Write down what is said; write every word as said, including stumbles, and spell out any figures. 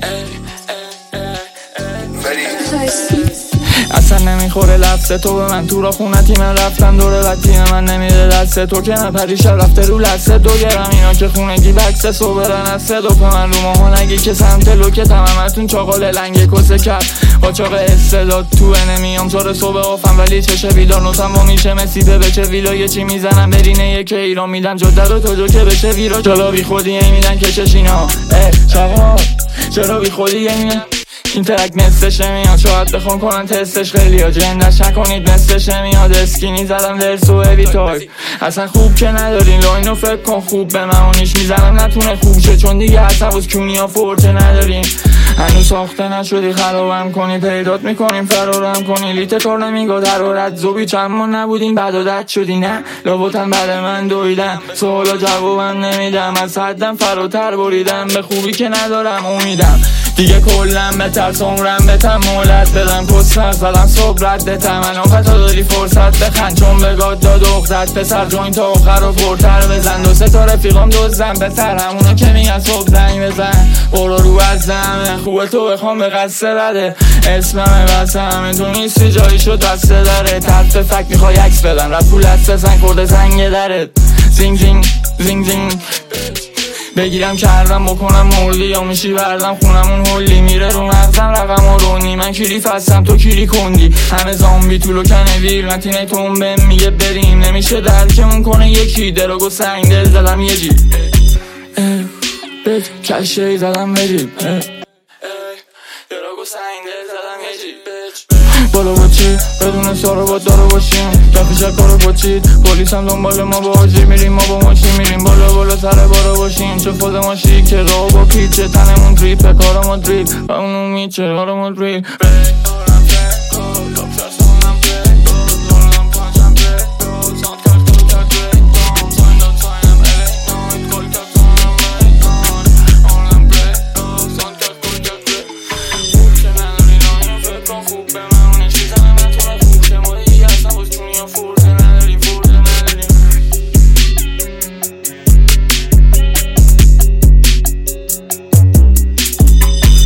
اصلا نمیخوره لفظ تو به من، تو را خونتی من رفتم دوره و تیم من نمیده دست تو که نپریشب رفته رو لسه دو گرم اینا که خونگی بکسه سو برن از سه دو که من رو ماها نگی که سمت لوکه تمامتون چاقال لنگه کسه کرد با چاق استعداد تو نمیام چاره صبح آفم ولی چشه بیدار نوتم با میشه مسیده بچه ویلای چی میزنم برینه یکی ایران میدم جده رو تو جو که بشه ویرا چرا بی خودی ای میدن که چشینا اه چقا چرا بی خودی ای میدن این ترک مثلش نمیاد شاید بخون کنن تستش خیلی ها جندش نکنید مثلش نمیاد اسکینی زدم ورسو اویتای اصلا خوب که ندارین لاینو فکر کن خوب به معانیش میزنم نتونه خوب شه چون دیگه اصلا بوز کونی ها فورچه ندارین هنوز ساخته نشدی خرابم کنی پیدات میکنیم فرارم کنی لیت کار نمیگا در رد زوبی چند ما نبودیم بعد و دد شدی نه لابوتن بعد من دویدم سوالا جوابم نمیدم از حدم فراتر بریدم به خوبی که ندارم امیدم دیگه کلم به ترس عمرم بتم مولد بدم کسفر زدم صبح ردتم الان خطا داری فرصت بخند چون به گاد داد اغزد پسر جوین تا آخر رو پرتر بزن دو سه تا رفیقام دوزدم پسر همونو که میگن صبح زنگ بزن برو رو از دمه خوبه تو بخوام به قصه بده اسممه بسه همه تو نیستی جایی شد دسته داره ترس فکر میخوای عکس بدن رد پول دست بزن کرده زنگ درت زینگ زینگ زینگ زینگ بگیرم کردم بکنم مولی یا میشی بردم خونمون هولی میره رو مغزم رقم و رونی من کلیف هستم تو کلی کندی همه زامبی تو لکنه ویر نتینه تون بهم میگه بریم نمیشه درکمون کنه یکی دراغ و سنگ دل زدم یه جی بج کشه زدم بجی دراغ و سنگ دل زدم یه جی بالا با چی بدون سارا با دارو باشیم دفعه شکارو بچید پولیس هم دنبال ما با آجی میریم ما با ماشی میریم بالا بالا سر بارا باشیم چه فاز ماشی که راه با پیچه تنمون دریپ کارمون دریپ و اونو میچه کارمون دریپ